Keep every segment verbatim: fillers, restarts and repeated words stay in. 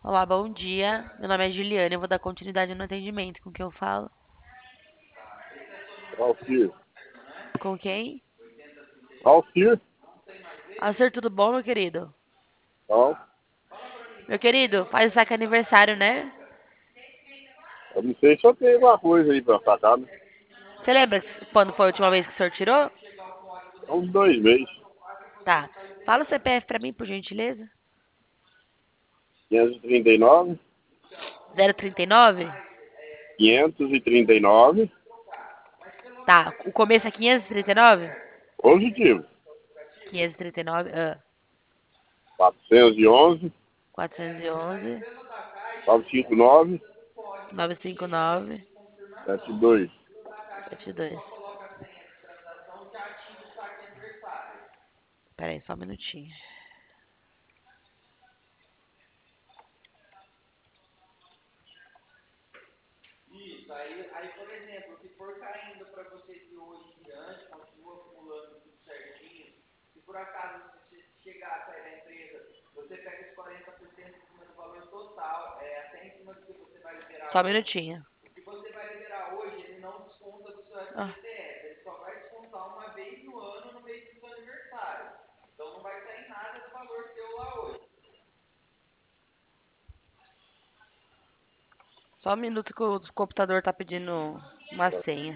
Olá, bom dia. Meu nome é Juliana. Eu vou dar continuidade no atendimento. Com quem eu falo? Alcir. Com quem? Alcir? Alcer, tudo bom, meu querido? Não. Meu querido, faz saque aniversário, né? Eu não sei se eu tenho alguma coisa aí pra sacar, né? Você lembra quando foi a última vez que o senhor tirou? É uns dois meses. Tá. Fala o C P F pra mim, por gentileza. quinhentos e trinta e nove, zero trinta e nove? quinhentos e trinta e nove, Tá. O começo é quinhentos e trinta e nove? positivo. quinhentos e trinta e nove, ah. quatrocentos e onze, quatrocentos e onze, novecentos e cinquenta e nove, novecentos e cinquenta e nove, setenta e dois. setenta e dois. Pera aí, só um minutinho. Só um minutinho. Ah. Só um minuto que o computador tá pedindo uma senha.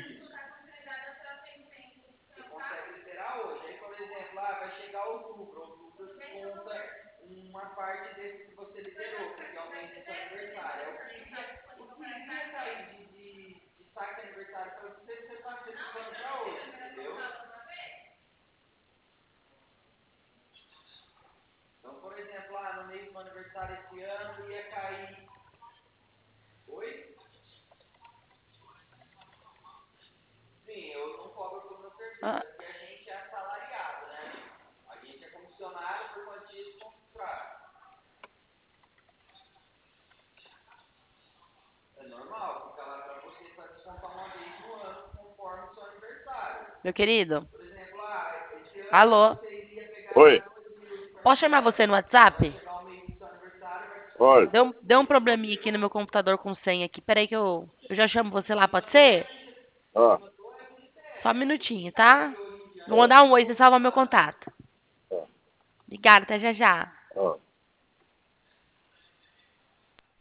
Ah. Meu querido? Alô? Oi, Posso chamar você no WhatsApp? pode. Deu, um- deu um probleminha aqui no meu computador com senha aqui. Peraí que eu, eu já chamo você lá, pode ser? Ah, Só um minutinho, tá? Vou ah, mandar um oi, você salva meu contato. ah, Obrigada, até já já. ah.